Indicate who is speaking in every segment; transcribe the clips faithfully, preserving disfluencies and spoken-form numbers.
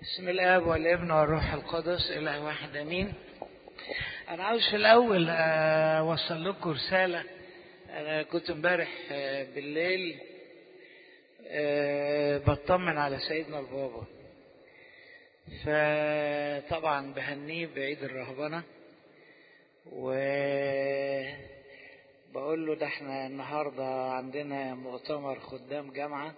Speaker 1: بسم الاب والابن والروح القدس اله واحد امين. انا عاوز في الاول اوصل لكم رساله. انا كنت امبارح بالليل بطمن على سيدنا البابا، فطبعا بهنيه بعيد الرهبنه، وبقول له ده احنا النهارده عندنا مؤتمر خدام جامعه،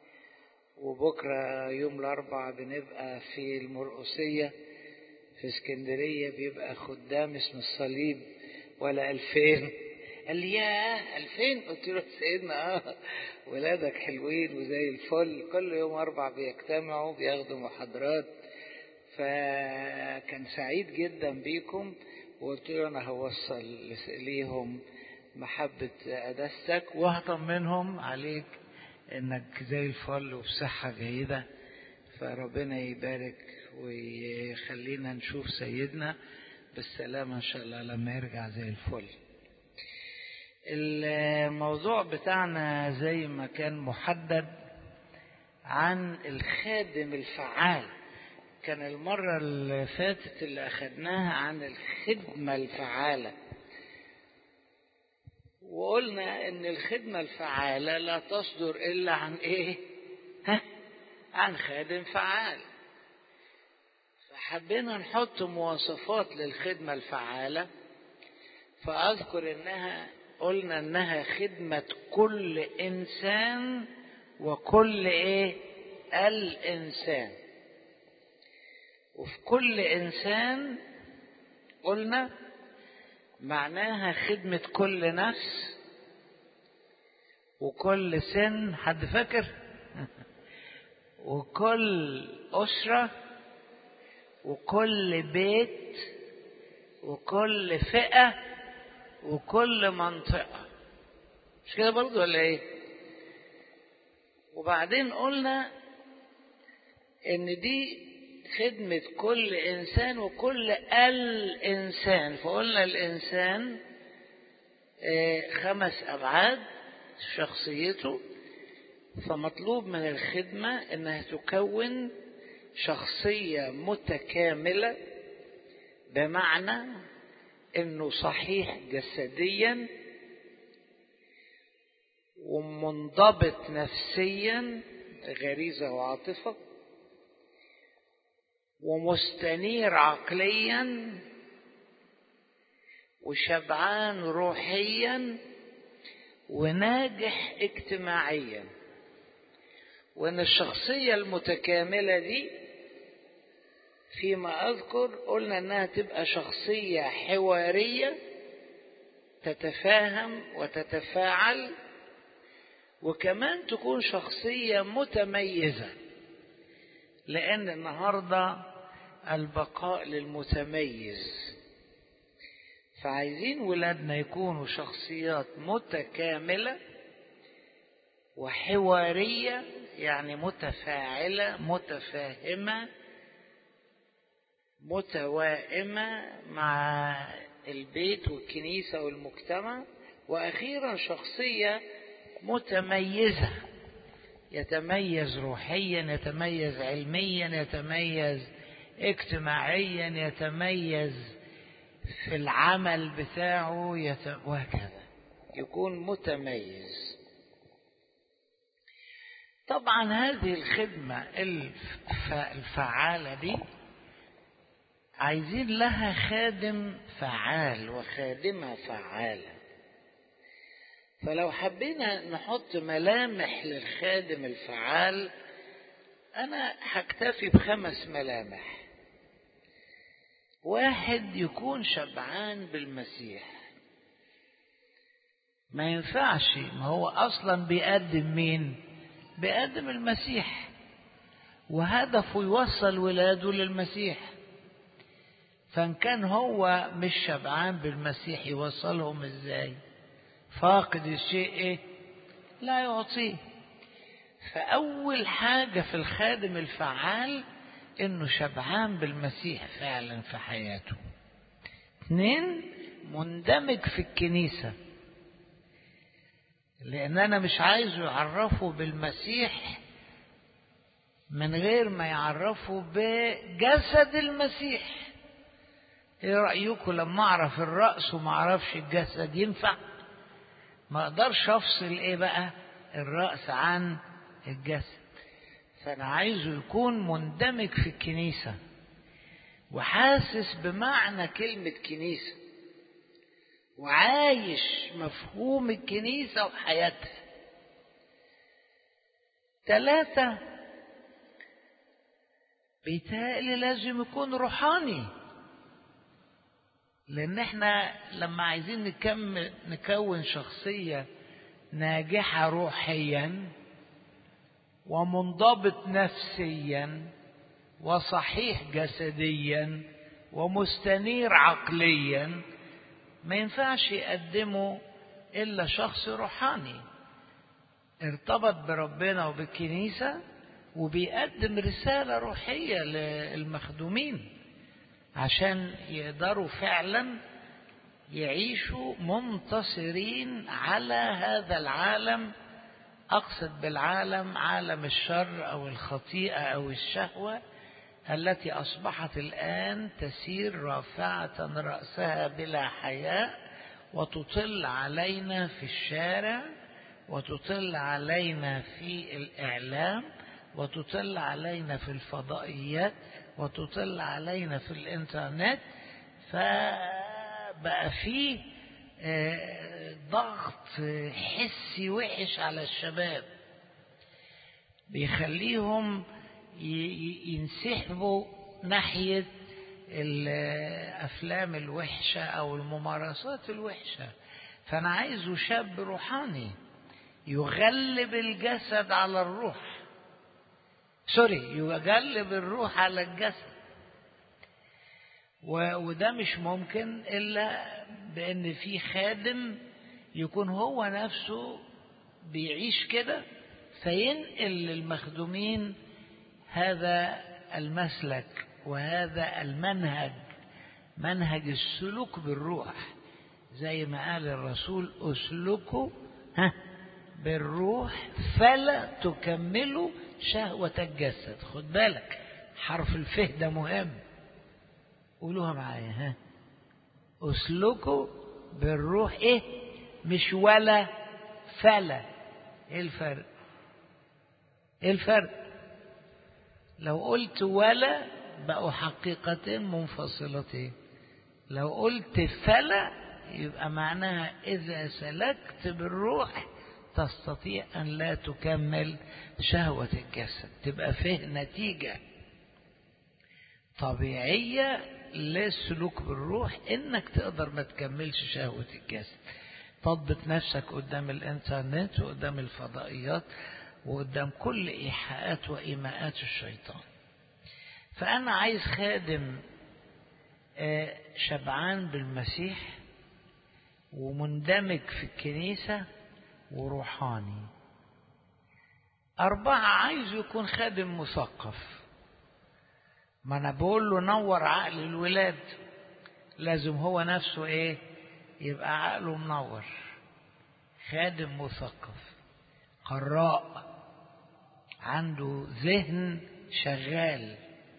Speaker 1: وبكرة يوم الأربعاء بنبقى في المرقسية في اسكندرية، بيبقى خدام اسم الصليب ولا ألفين. قال لي ياه ألفين؟ قلت له سيدنا اه ولادك حلوين وزي الفل، كل يوم أربع بيجتمعوا بياخدوا محاضرات، فكان سعيد جدا بيكم. وقلت له أنا هوصل ليهم محبة قداستك وهطمنهم عليك انك زي الفل وبصحة جيدة، فربنا يبارك ويخلينا نشوف سيدنا بالسلامة ان شاء الله لما يرجع زي الفل. الموضوع بتاعنا زي ما كان محدد عن الخادم الفعال. كان المرة اللي فاتت اللي اخدناها عن الخدمة الفعالة، وقلنا ان الخدمة الفعالة لا تصدر الا عن ايه؟ ها؟ عن خادم فعال. فحبينا نحط مواصفات للخدمة الفعالة، فاذكر انها قلنا انها خدمة كل انسان وكل ايه؟ الانسان. وفي كل انسان قلنا معناها خدمة كل نفس وكل سن، حد فاكر؟ وكل أسرة وكل بيت وكل فئة وكل منطقة، مش كده برضو ولا ايه؟ وبعدين قلنا ان دي خدمة كل إنسان وكل الإنسان. فقلنا الإنسان خمس أبعاد شخصيته، فمطلوب من الخدمة إنها تكون شخصية متكاملة، بمعنى إنه صحيح جسديا ومنضبط نفسيا، غريزة وعاطفة، ومستنير عقليا، وشبعان روحيا، وناجح اجتماعيا. وان الشخصية المتكاملة دي فيما اذكر قلنا انها تبقى شخصية حوارية تتفاهم وتتفاعل، وكمان تكون شخصية متميزة، لأن النهاردة البقاء للمتميز. فعايزين ولادنا يكونوا شخصيات متكاملة وحوارية، يعني متفاعلة متفاهمة متوائمة مع البيت والكنيسة والمجتمع. وأخيرا شخصية متميزة، يتميز روحيا، يتميز علميا، يتميز اجتماعيا، يتميز في العمل بتاعه، يت... وهكذا يكون متميز. طبعا هذه الخدمة الف... الفعالة دي عايزين لها خادم فعال وخادمة فعالة. فلو حبينا نحط ملامح للخادم الفعال، أنا هكتفي بخمس ملامح. واحد، يكون شبعان بالمسيح. ما ينفعش، ما هو أصلا بيقدم مين؟ بيقدم المسيح، وهدفه يوصل ولاده للمسيح. فإن كان هو مش شبعان بالمسيح يوصلهم إزاي؟ فاقد الشيء إيه؟ لا يعطيه. فأول حاجة في الخادم الفعال إنه شبعان بالمسيح فعلا في حياته. اثنين، مندمج في الكنيسة، لأن أنا مش عايزه يعرفه بالمسيح من غير ما يعرفوا بجسد المسيح. ايه رأيكم لما اعرف الرأس وما اعرفش الجسد ينفع؟ ما اقدرش افصل ايه بقى الرأس عن الجسد. فانا عايزه يكون مندمج في الكنيسة وحاسس بمعنى كلمة كنيسة وعايش مفهوم الكنيسة وحياتها. ثلاثة، بيتهيألي لازم يكون روحاني، لأن احنا لما عايزين نكمل نكون شخصية ناجحة روحيا ومنضبط نفسيا وصحيح جسديا ومستنير عقليا، ما ينفعش يقدمه إلا شخص روحاني ارتبط بربنا وبالكنيسة وبيقدم رسالة روحية للمخدومين عشان يقدروا فعلا يعيشوا منتصرين على هذا العالم. أقصد بالعالم عالم الشر أو الخطيئة أو الشهوة التي أصبحت الآن تسير رافعة رأسها بلا حياء وتطل علينا في الشارع وتطل علينا في الإعلام وتطل علينا في الفضائيات وتطل علينا في الإنترنت. فبقى فيه ضغط حسي وحش على الشباب بيخليهم ينسحبوا ناحية الأفلام الوحشة أو الممارسات الوحشة. فأنا عايزه شاب روحاني يغلب الجسد على الروح، سوري يغلب الروح على الجسد. وده مش ممكن إلا بأن في خادم يكون هو نفسه بيعيش كده فينقل للمخدومين هذا المسلك وهذا المنهج، منهج السلوك بالروح، زي ما قال الرسول اسلكوا ها بالروح فلا تكملوا شهوة الجسد. خد بالك حرف الف ده مهم، قولوها معايا ها، اسلكوا بالروح ايه، مش ولا فلا. ايه الفرق؟ ايه الفرق؟ لو قلت ولا بقوا حقيقتين منفصلتين، لو قلت فلا يبقى معناها إذا سلكت بالروح تستطيع أن لا تكمل شهوة الجسد. تبقى فيه نتيجة طبيعية للسلوك بالروح إنك تقدر ما تكملش شهوة الجسد. تضبط نفسك قدام الإنترنت وقدام الفضائيات وقدام كل إيحاءات وإيماءات الشيطان. فأنا عايز خادم شبعان بالمسيح ومندمج في الكنيسة وروحاني. أربعة، عايز يكون خادم مثقف. ما أنا بقول له نور عقل الولاد، لازم هو نفسه إيه يبقى عقله منور. خادم مثقف قراء عنده ذهن شغال.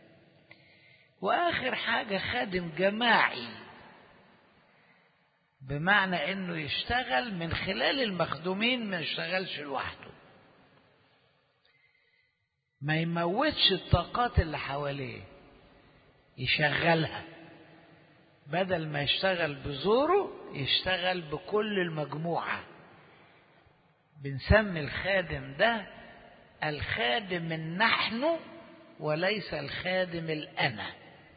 Speaker 1: وآخر حاجة خادم جماعي، بمعنى انه يشتغل من خلال المخدومين، ما يشتغلش لوحده، ما يموتش الطاقات اللي حواليه، يشغلها. بدل ما يشتغل بزوره يشتغل بكل المجموعة. بنسمي الخادم ده الخادم النحن وليس الخادم الأنا.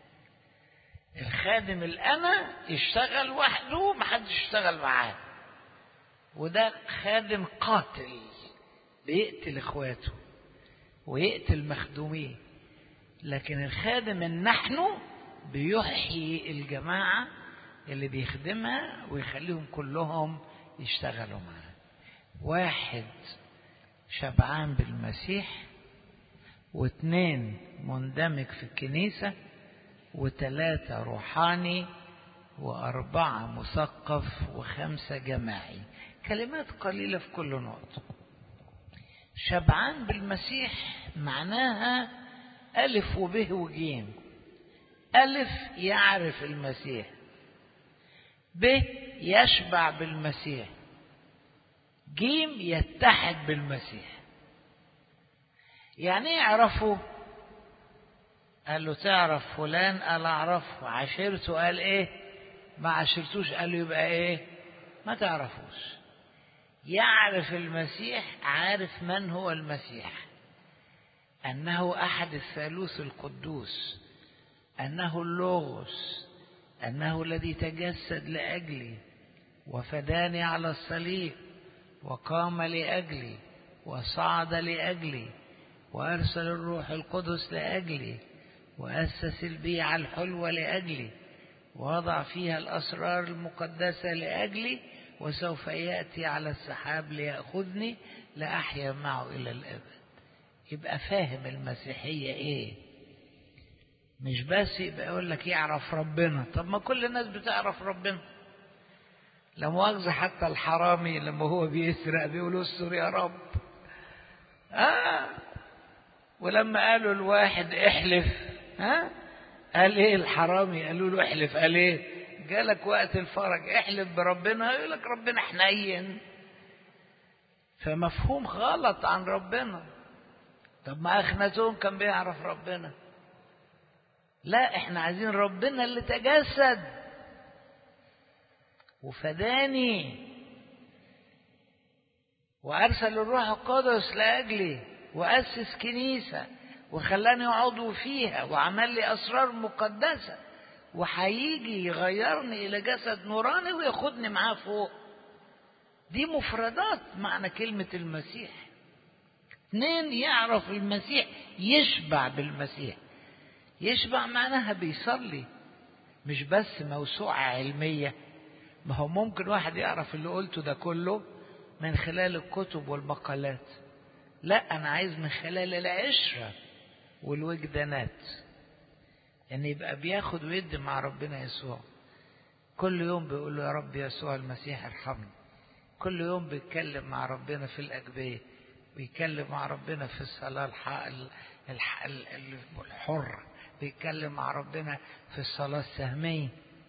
Speaker 1: الخادم الأنا يشتغل وحده محدش يشتغل معاه، وده خادم قاتل بيقتل اخواته ويقتل مخدوميه. لكن الخادم النحن بيحيي الجماعة اللي بيخدمها ويخليهم كلهم يشتغلوا معاه. واحد شبعان بالمسيح، واثنين مندمج في الكنيسة، وثلاثة روحاني، وأربعة مثقف، وخمسة جماعي. كلمات قليلة في كل نقطة. شبعان بالمسيح معناها ألف وب وجيم. ألف يعرف المسيح، ب يشبع بالمسيح، جيم يتحد بالمسيح. يعني ايه يعرفه؟ قال له تعرف فلان؟ قال اعرفه. عشرته؟ قال ايه؟ ما عشرتوش. قال له يبقى ايه؟ ما تعرفوش. يعرف المسيح، عارف من هو المسيح، أنه أحد الثالوث القدوس، أنه اللوغوس، أنه الذي تجسد لأجلي وفداني على الصليب وقام لأجلي وصعد لأجلي وأرسل الروح القدس لأجلي وأسس البيعة الحلوة لأجلي ووضع فيها الأسرار المقدسة لأجلي وسوف يأتي على السحاب ليأخذني لأحيا معه إلى الأبد. يبقى فاهم المسيحية إيه؟ مش بس يبقى يقول لك يعرف ربنا. طب ما كل الناس بتعرف ربنا. لا مؤاخذة حتى الحرامي لما هو بيسرق بيقول استر يا رب. آه ولما قالوا الواحد احلف، ها قال ايه الحرامي؟ قالوا له احلف. قال ايه؟ جالك وقت الفرج احلف بربنا. يقول لك ربنا حنين. فمفهوم غلط عن ربنا. طب ما أخناتون كان بيعرف ربنا. لا، احنا عايزين ربنا اللي تجسد وفداني وأرسل الروح القدس لأجلي وأسس كنيسة وخلاني عضو فيها وعمل لي أسرار مقدسة وهيجي يغيرني إلى جسد نوراني وياخدني معاه فوق. دي مفردات معنى كلمة المسيح. اثنين، يعرف المسيح، يشبع بالمسيح. يشبع معناها بيصلي، مش بس موسوعة علمية. ما هو ممكن واحد يعرف اللي قلته ده كله من خلال الكتب والمقالات. لا، أنا عايز من خلال العشرة والوجدانات، يعني يبقى بياخد ويدي مع ربنا يسوع. كل يوم بيقول له يا رب يسوع المسيح ارحمني. كل يوم بيتكلم مع ربنا في الأجبية، بيتكلم مع ربنا في الصلاة الحرة، بيتكلم مع ربنا في الصلاة السهمية.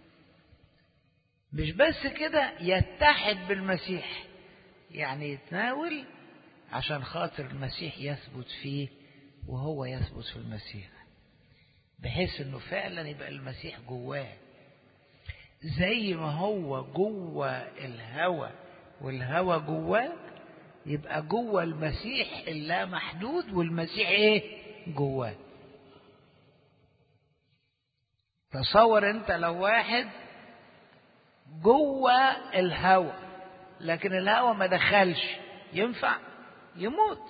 Speaker 1: مش بس كده، يتحد بالمسيح، يعني يتناول عشان خاطر المسيح يثبت فيه وهو يثبت في المسيح، بحيث انه فعلا يبقى المسيح جواه زي ما هو جوه الهوى والهوى جواه، يبقى جوه المسيح اللا محدود والمسيح ايه جواه. تصور انت لو واحد جوه الهوى لكن الهوى ما دخلش، ينفع؟ يموت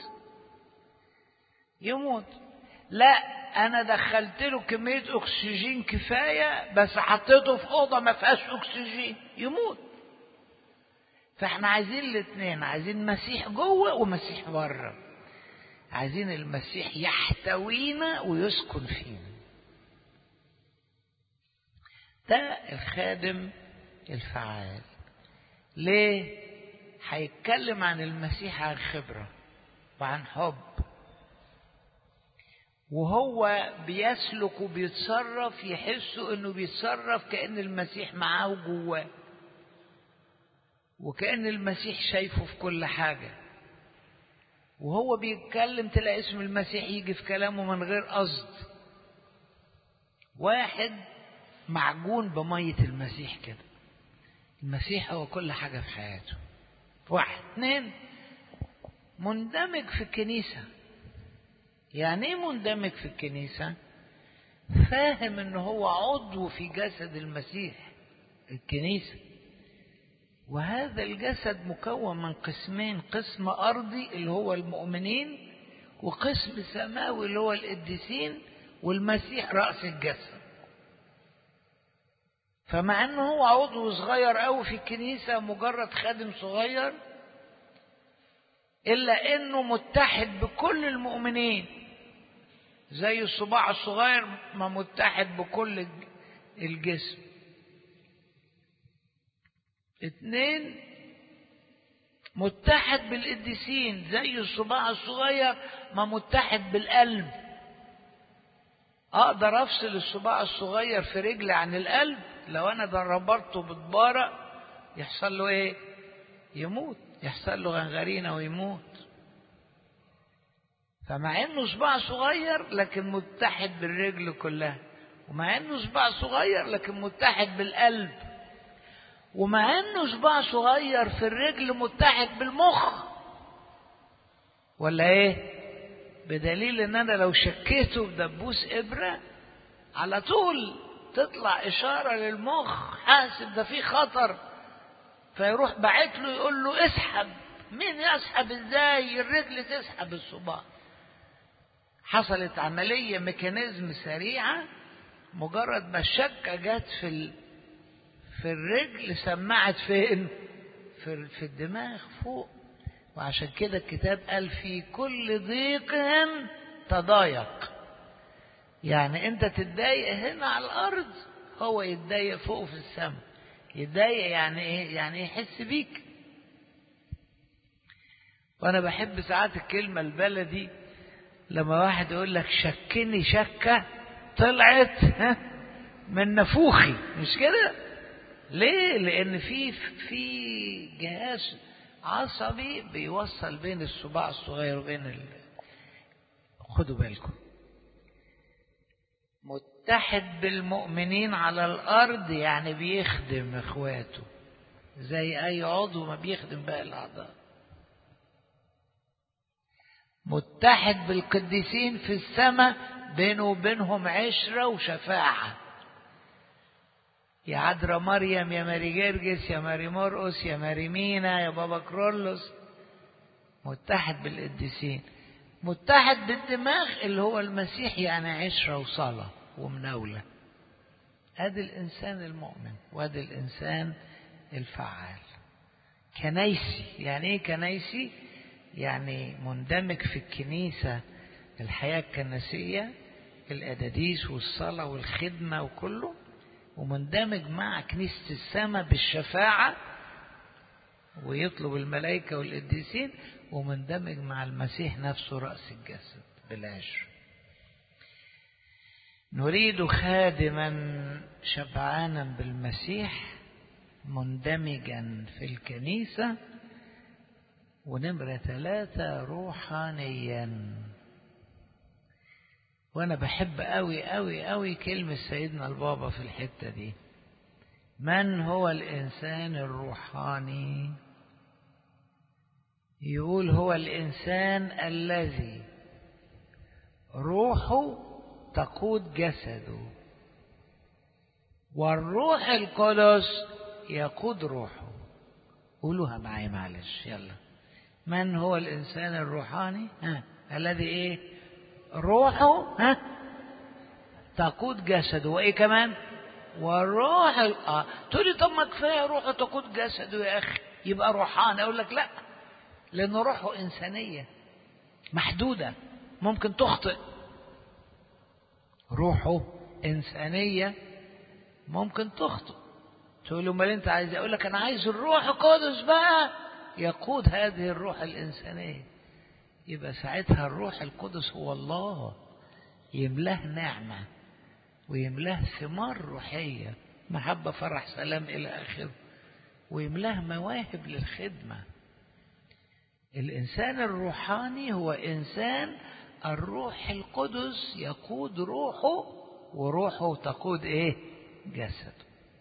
Speaker 1: يموت. لا، انا دخلت له كمية اكسجين كفاية بس حطيته في اوضة ما فيهاش اكسجين، يموت. فاحنا عايزين الاثنين، عايزين مسيح جوه ومسيح بره. عايزين المسيح يحتوينا ويسكن فينا. ده الخادم الفعال. ليه؟ هيتكلم عن المسيح عن خبرة وعن حب، وهو بيسلك وبيتصرف يحسوا انه بيتصرف كأن المسيح معاه جواه، وكأن المسيح شايفه في كل حاجة. وهو بيتكلم تلاقي اسم المسيح يجي في كلامه من غير قصد. واحد معجون بمية المسيح كده، المسيح هو كل حاجة في حياته. واحد. اثنين، مندمج في الكنيسة. يعني ايه مندمج في الكنيسة؟ فاهم انه هو عضو في جسد المسيح الكنيسة، وهذا الجسد مكون من قسمين، قسم أرضي اللي هو المؤمنين وقسم سماوي اللي هو القديسين، والمسيح رأس الجسد. فمع انه هو عضو صغير قوي في الكنيسة، مجرد خادم صغير، إلا انه متحد بكل المؤمنين زي الصباع الصغير ما متحد بكل الجسم. اثنين، متحد بالقديسين زي الصباع الصغير ما متحد بالقلب. اقدر افصل الصباع الصغير في رجلي عن القلب؟ لو انا ربطته بضبارة يحصل له ايه؟ يموت، يحصل له غنغرينة ويموت. فمع انه صباع صغير لكن متحد بالرجل كلها، ومع انه صباع صغير لكن متحد بالقلب، ومع انه صباع صغير في الرجل متحد بالمخ. ولا ايه؟ بدليل ان انا لو شكيته بدبوس ابرة على طول تطلع اشارة للمخ حاسب ده في خطر، فيروح باعت له يقول له اسحب. مين يسحب؟ ازاي الرجل تسحب الصباع؟ حصلت عملية ميكانيزم سريعة، مجرد ما الشكة جت في ال... في الرجل سمعت فين؟ في في الدماغ فوق. وعشان كده الكتاب قال في كل ضيق تضايق. يعني انت تتضايق هنا على الارض، هو يتضايق فوق في السماء. يتضايق يعني ايه؟ يعني يحس بيك. وانا بحب ساعات الكلمة البلدي لما واحد يقول لك شكني شكة طلعت ها من نفوخي، مش كده؟ ليه؟ لان في في جهاز عصبي بيوصل بين الصباع الصغير وبين ال... خدوا بالكم. متحد بالمؤمنين على الارض يعني بيخدم اخواته زي اي عضو ما بيخدم باقي الاعضاء. متحد بالقديسين في السماء بينه وبينهم عشرة وشفاعة. يا عذراء مريم، يا ماري جرجس، يا ماري مرقس، يا ماري مينا، يا بابا كرولوس. متحد بالقديسين. متحد بالدماغ اللي هو المسيح، يعني عشرة وصلاة ومناولة. ادي الانسان المؤمن وادي الانسان الفعال. كنيسي. يعني ايه كنيسي؟ يعني مندمج في الكنيسة، الحياة الكنسية، الأداديس والصلاة والخدمة وكله، ومندمج مع كنيسة السماء بالشفاعة ويطلب الملائكة والقديسين، ومندمج مع المسيح نفسه رأس الجسد بالعشر. نريد خادما شبعانا بالمسيح مندمجا في الكنيسة. ونمرة ثلاثة روحانيا. وانا بحب قوي قوي قوي كلمة سيدنا البابا في الحتة دي. من هو الانسان الروحاني؟ يقول هو الانسان الذي روحه تقود جسده، والروح القدس يقود روحه. قولوها معي معلش يلا. من هو الإنسان الروحاني؟ ها الذي إيه؟ روحه ها تقود جسده، وإيه كمان؟ والروح آه. تقولي طب ما كفاية روحه تقود جسده يا أخي يبقى روحاني. أقول لك لا، لأن روحه إنسانية محدودة ممكن تخطئ. روحه إنسانية ممكن تخطئ. تقول له ما أنت عايز؟ أقول لك أنا عايز الروح القدس بقى يقود هذه الروح الإنسانية. يبقى ساعتها الروح القدس هو الله، يملاه نعمة ويملاه ثمار روحية، محبة فرح سلام إلى آخره، ويملاه مواهب للخدمة. الإنسان الروحاني هو إنسان الروح القدس يقود روحه، وروحه تقود إيه؟ جسده.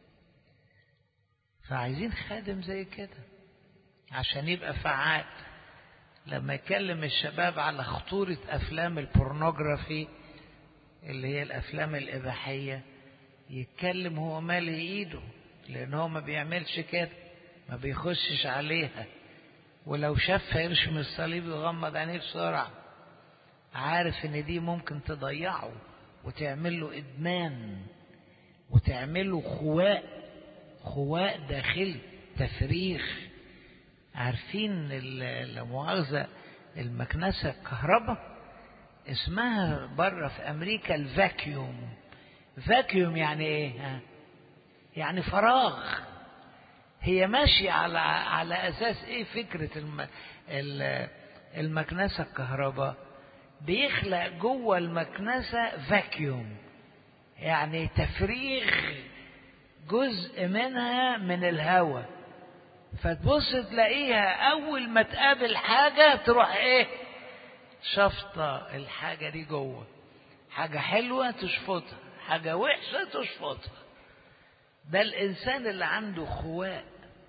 Speaker 1: فعايزين خادم زي كده عشان يبقى فعال. لما يكلم الشباب على خطورة أفلام البورنوغرافي اللي هي الأفلام الإباحية، يتكلم هو مالي إيده، لأن هو ما بيعملش كده، ما بيخشش عليها، ولو شافها يرشم الصليب ويغمض عينيه بسرعة. عارف إن دي ممكن تضيعه وتعمل له إدمان وتعمل له خواء خواء داخلي، تفريغ. عارفين لا مؤاخذة المكنسة الكهرباء اسمها بره في أمريكا الفاكيوم. فاكيوم يعني إيه؟ يعني فراغ. هي ماشية على على أساس إيه؟ فكرة الم... المكنسة الكهرباء بيخلق جوه المكنسة فاكيوم، يعني تفريغ جزء منها من الهواء، فتبص تلاقيها أول ما تقابل حاجة تروح إيه؟ شفطة الحاجة دي جوه، حاجة حلوة تشفطها، حاجة وحشة تشفطها. ده الإنسان اللي عنده خواء،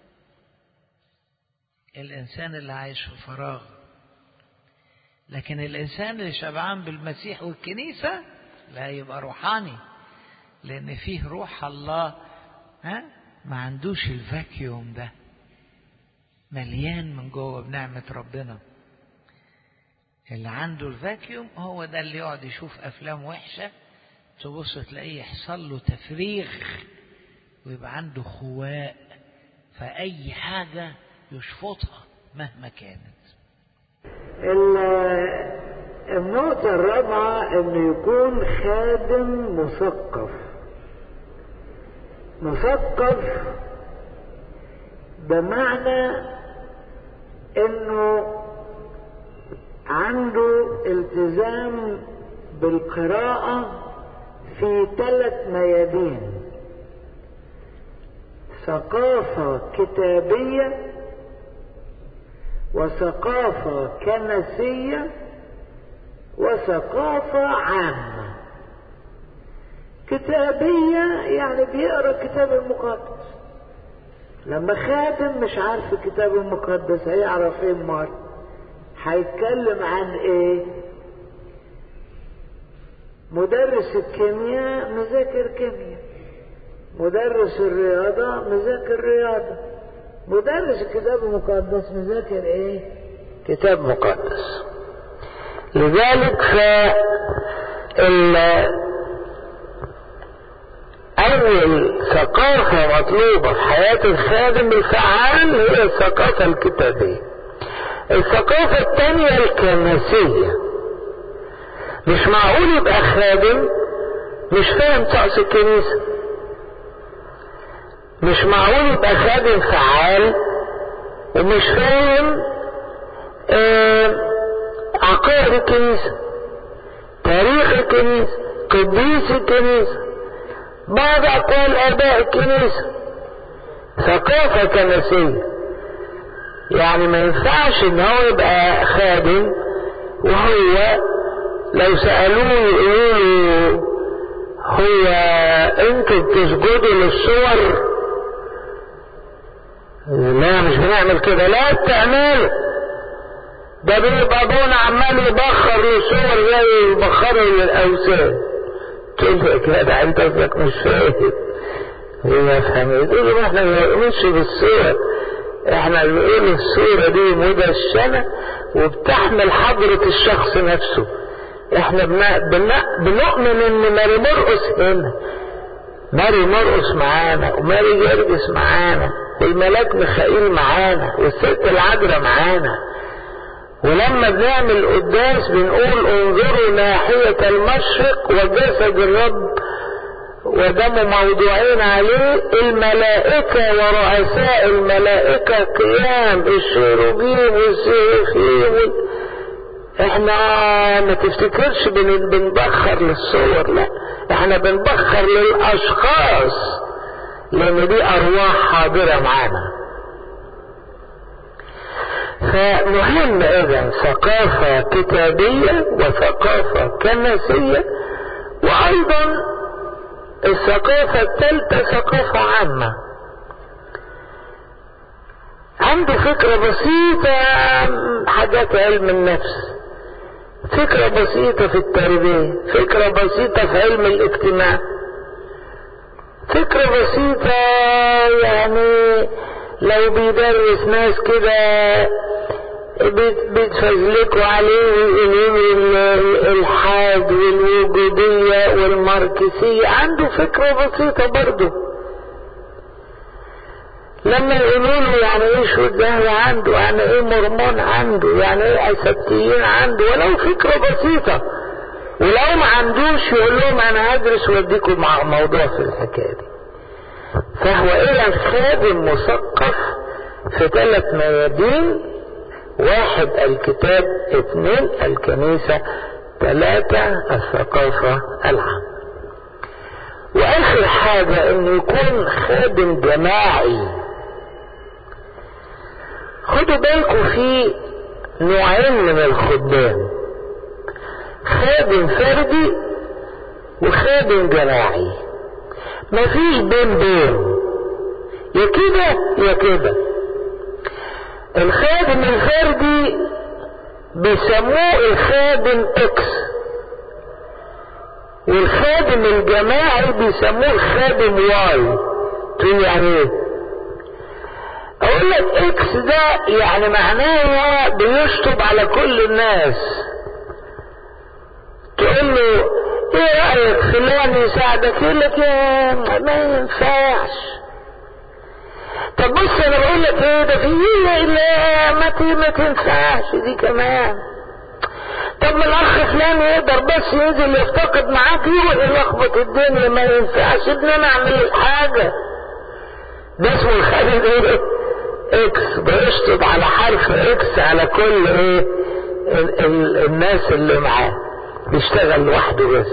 Speaker 1: الإنسان اللي عايش في فراغ. لكن الإنسان اللي شبعان بالمسيح والكنيسة لا، يبقى روحاني، لأن فيه روح الله، ها، ما عندوش الفاكيوم ده، مليان من جوه بنعمة ربنا. اللي عنده الفاكيوم هو ده اللي يقعد يشوف أفلام وحشة، تبص تلاقيه يحصل له تفريغ ويبقى عنده خواء، فأي حاجة يشفطها مهما كانت.
Speaker 2: النقطة الرابعة انه يكون خادم مثقف. مثقف بمعنى انه عنده التزام بالقراءة في ثلاث ميادين: ثقافة كتابية، وثقافة كنسية، وثقافة عامة. كتابية يعني بيقرأ الكتاب المقدس. لما خادم مش عارف الكتاب المقدس هيعرف ايه؟ مال هيتكلم عن ايه؟ مدرس الكيمياء مذاكر كيمياء، مدرس الرياضة مذاكر رياضة، مدرس الكتاب المقدس مذاكر ايه؟ كتاب مقدس. لذلك ف أول ثقافة مطلوبة في حياة الخادم الفعال هي الثقافة الكتابية. الثقافة الثانية الكنسية. مش معقول يبقى خادم مش فاهم طقس الكنيسة، مش معقول يبقى خادم فعال ومش فاهم آه عقائد الكنيسة، تاريخ الكنيسة، قديس الكنيسة، بعض أقوال آباء الكنيسة. ثقافة كنسية. يعني ما ينفعش ان هو يبقى خادم وهو لو سألوه يقولوا هو انتوا بتسجدوا للصور؟ لا مش بنعمل كده. لا بتعملوا، ده بيبقى ابونا عمال يبخر للصور زي يبخروا للاوثان. تقول له كده انت قصدك مش فاهم. هو يفهم، تقول له احنا ما بنؤمنش بالصور، احنا بنقول الصورة دي مدشنة وبتحمل حضرة الشخص نفسه. احنا بنؤمن ان ماري مرقس هنا، ماري مرقس معانا، وماري جرجس معانا، والملاك ميخائيل معانا، والست العذراء معانا. ولما بنعمل قداس بنقول انظروا ناحية المشرق وجسد الرب ودم موضوعين عليه، الملائكة ورؤساء الملائكة قيام، الشيروبيم والسيرفيم. احنا ما تفتكرش بن بنبخر للصور، لا احنا بنبخر للاشخاص، لان دي ارواح حاضرة معانا. فمهم اذا ثقافة كتابية وثقافة كنسية، وايضا الثقافة الثالثة ثقافة عامة. عنده فكرة بسيطة حاجات علم النفس، فكرة بسيطة في التربية، فكرة بسيطة في علم الاجتماع، فكرة بسيطة يعني لو بيدرس ناس كده بيتفزلكوا عليه ويقولوا الالحاد والوجودية والماركسية. عنده فكرة بسيطة برضه. لما يقولوا له يعني ايه شهداء عنده، يعني ايه مرمون عنده، يعني ايه اسبتيين عنده، ولو فكرة بسيطة. ولو ما عندوش يقول لهم انا هدرس واديكم مع موضوع في الحكاية دي. فهو إذا خادم مثقف في ثلاث ميادين: واحد الكتاب، اثنين الكنيسة، ثلاثة الثقافة العامة. وآخر حاجة إنه يكون خادم جماعي. خدوا بالكم في نوعين من الخدام: خادم فردي وخادم جماعي. مفيش بين بين، يا كده يا كده. الخادم الفردي بيسموه الخادم اكس، والخادم الجماعي بيسموه الخادم واي. تقول يعني ايه؟ اقول لك اكس ده يعني معناه بيشطب على كل الناس. تقول له ايه رأيك فلان يساعدك؟ يقول لك يا ما ينفعش. طب بص انا بقول لك ايه ده فيه، لا ما ما تنفعش دي كمان. طب ما الاخ فلان يقدر بس ينزل يفتقد معاك يروح يلخبط الدنيا، ما ينفعش ان انا اعمل الحاجه. ده اسمه الخادم ايه؟ اكس. بيشطب على حرف اكس على كل ايه ال ال الناس اللي معاه، بيشتغل لوحده بس.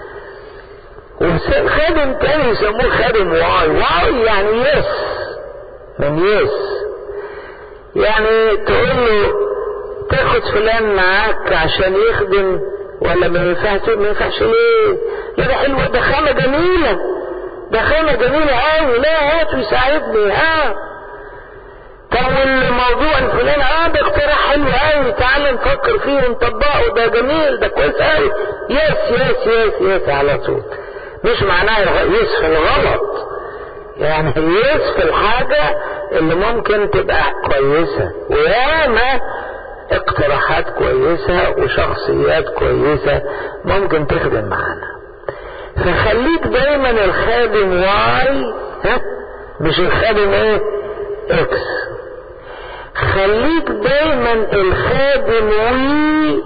Speaker 2: وخادم تاني يسموه خادم واي. واي يعني يس، من يس، يعني تقول له تاخد فلان معاك عشان يخدم ولا ما ينفعش؟ ما ينفعش ليه؟ لا ده حلوه، ده خامه جميله، ده خامه جميله قوي، لا هات ويساعدني. ها طب والموضوع الفلاني اه ده اقتراح حلو قوي، تعال نفكر فيه ونطبقه، ده جميل، ده كويس قوي. يس يس يس يس على طول. مش معناه يس في الغلط، يعني يس في الحاجة اللي ممكن تبقى كويسة. وياما اقتراحات كويسة وشخصيات كويسة ممكن تخدم معانا. فخليك دايما الخادم واي، ها مش الخادم ايه؟ اكس. خليك دايما الخادم وي،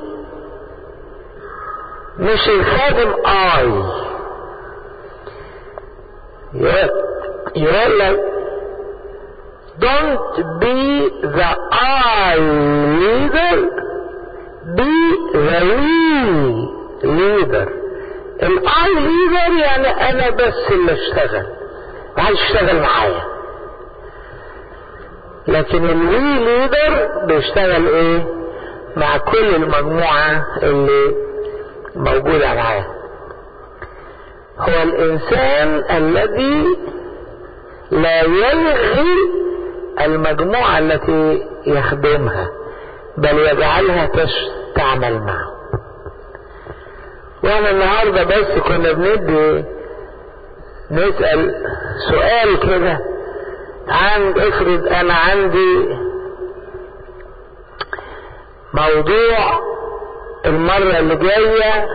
Speaker 2: مش الخادم اي. يقول لك don't be the I leader, be the we leader. ال I leader يعني انا بس اللي اشتغل، عايز اشتغل معايا. لكن الوي ليدر بيشتغل ايه؟ مع كل المجموعة اللي موجودة معاه. هو الانسان الذي لا يلغي المجموعة التي يخدمها، بل يجعلها تعمل معه. وانا النهاردة بس كنا بندي نسأل سؤال كده عن، افرض انا عندي موضوع المرة اللي جاية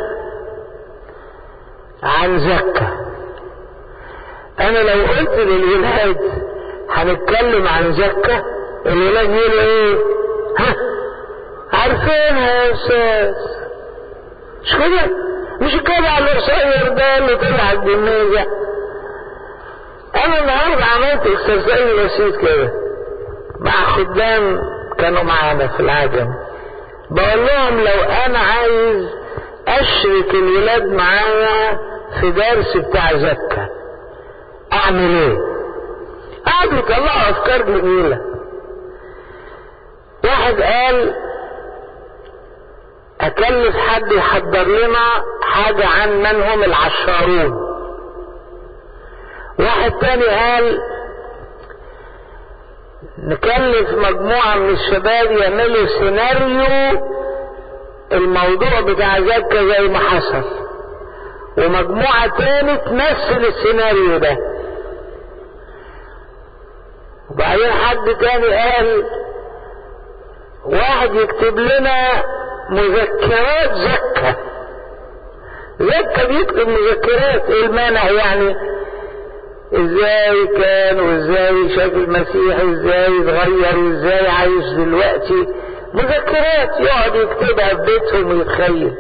Speaker 2: عن زكاة. انا لو قلت للولاد هنتكلم عن زكاة، الولاد يقولوا ايه؟ ها عارفينها يا استاذ، مش كده؟ مش الجدع القصير ده اللي طلع الجميزة. انا النهارده عملت اكسرسايز بسيط كده مع خدام كانوا معانا في العجم. بقول لهم لو انا عايز اشرك الولاد معايا في درس بتاع زكاة اعمل ايه؟ قعدوا يطلعوا افكار جميلة. واحد قال اكلف حد يحضر لنا حاجة عن من هم العشارون. واحد تاني قال نكلف مجموعة من الشباب يعملوا سيناريو الموضوع بتاع زكاة زي ما حصل، ومجموعة تاني تمثل السيناريو ده. وبعدين حد تاني قال واحد يكتب لنا مذكرات زكاة. زكاة بيكتب مذكرات، ايه المانع يعني؟ ازاي كان وازاي شاف المسيح، ازاي اتغير وازاي عايش دلوقتي. مذكرات يقعد يكتبها في بيتهم ويتخيل.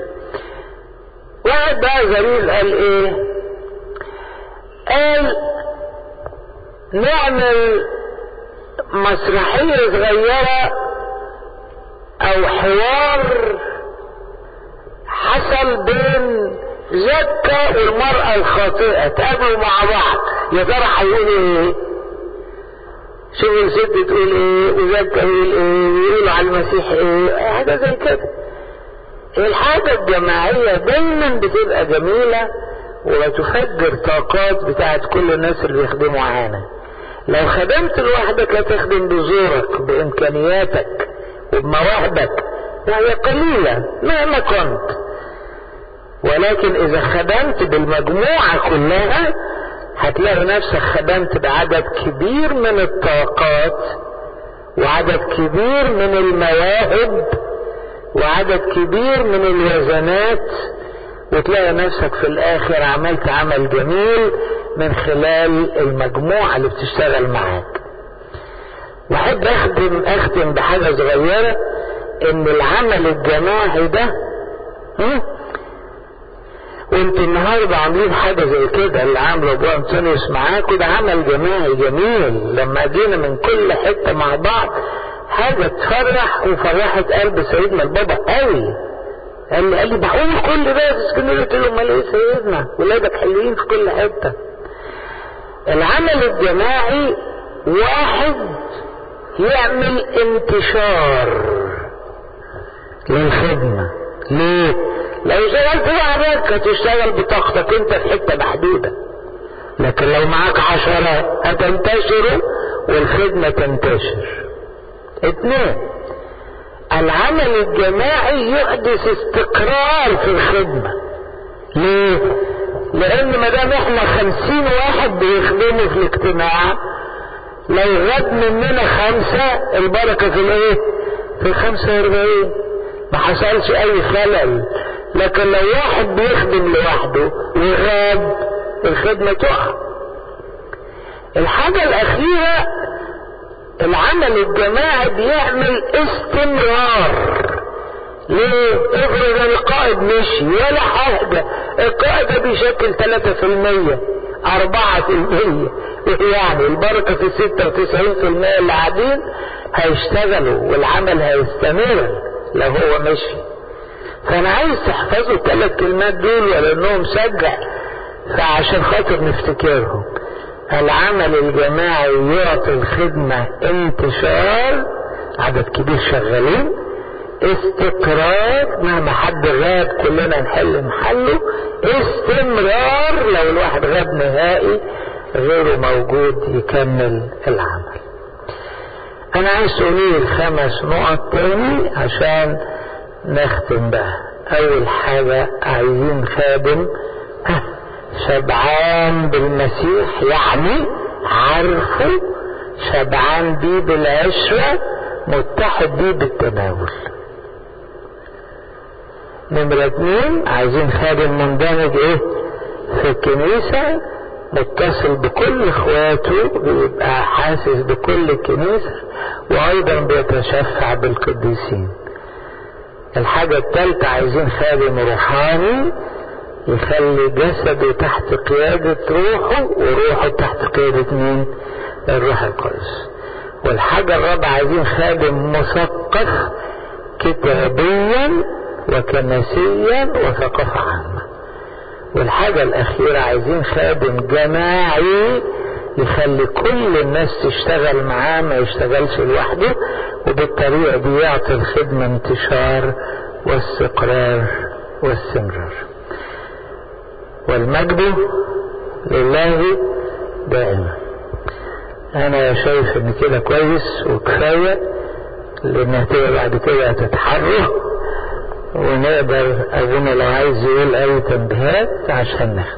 Speaker 2: واحد بقى ظريف قال ايه؟ قال نعمل مسرحية صغيرة او حوار حصل بين زكا والمرأة الخاطئة، تقابلوا مع بعض، يا ترى هيقولوا ايه؟ شوف الست تقول ايه وزكا يقول ايه ويقولوا على المسيح ايه، حاجة زي كده. الحاجة الجماعية دايما بتبقى جميلة وتفجر طاقات بتاعت كل الناس اللي بيخدموا معانا. لو خدمت لوحدك هتخدم بزورك بامكانياتك وبمواهبك وهي قليلة مهما كنت، ولكن اذا خدمت بالمجموعة كلها هتلاقي نفسك خدمت بعدد كبير من الطاقات وعدد كبير من المواهب وعدد كبير من الوزنات، وتلاقي نفسك في الاخر عملت عمل جميل من خلال المجموعة اللي بتشتغل معاك. واحب اخدم اختم بحاجة صغيرة، ان العمل الجماعي ده وانتوا النهارده عاملين حاجه زي كده اللي عامله ابو انطونيوس معاكم، ده عمل جماعي جميل. لما جينا من كل حته مع بعض حاجه تفرح وفرحت قلب سيدنا البابا قوي. قال لي قال لي بقول كل ده في اسكندريه، قلت له امال ايه سيدنا؟ ولادك حلوين في كل حته. العمل الجماعي واحد يعمل انتشار للخدمه. ليه؟ لو اشتغلت لوحدك هتشتغل بطاقتك انت في حته محدوده، لكن لو معاك عشرة هتنتشروا والخدمه تنتشر. اتنين، العمل الجماعي يحدث استقرار في الخدمه. ليه؟ لان ما دام احنا خمسين واحد بيخدموا في الاجتماع، لو غاب مننا خمسه البركه في الايه؟ في الخمسه واربعين، ما حصلش اي خلل. لكن لو واحد بيخدم لوحده وغاب الخدمة تقع. الحاجة الأخيرة، العمل الجماعي بيعمل استمرار. ليه؟ افرض القائد مشي ولا حاجة، القائد بيشكل ثلاثة في المية أربعة في المية، يعني البركة في ستة وتسعين في المية اللي قاعدين هيشتغلوا والعمل هيستمر لو هو مشي. فانا عايز تحفظوا الثلاث كلمات دول ولانهم سجع، فعشان خاطر نفتكرهم. العمل الجماعي يعطي الخدمة انتشار، عدد كبير شغالين، استقرار مهما حد غاب كلنا نحل محله، استمرار لو الواحد غاب نهائي غيره موجود يكمل العمل. انا عايز تقولي الخمس نقط تاني عشان نختم بقى. اول حاجة عايزين خادم شبعان بالمسيح، يعني عارفه، شبعان بيه بالعشرة، متحد بيه بالتناول. نمرة اتنين، عايزين خادم مندمج ايه في الكنيسة، متصل بكل اخواته، بيبقى حاسس بكل الكنيسة، وايضا بيتشفع بالقديسين. الحاجة الثالثة، عايزين خادم روحاني يخلي جسده تحت قيادة روحه وروحه تحت قيادة مين؟ الروح القدس. والحاجة الرابعة، عايزين خادم مثقف كتابيا وكنسيا وثقافة عامة. والحاجة الأخيرة، عايزين خادم جماعي يخلي كل الناس تشتغل معاه، ما يشتغلش لوحده، وبالطريقة دي يعطي الخدمة انتشار واستقرار واستمرار. والمجد لله دائما. انا شايف ان كده كويس وكفاية، لانها تبقى بعد كده تتحرك ونقدر اظن لو عايز يقول اي تنبيهات عشان نختم.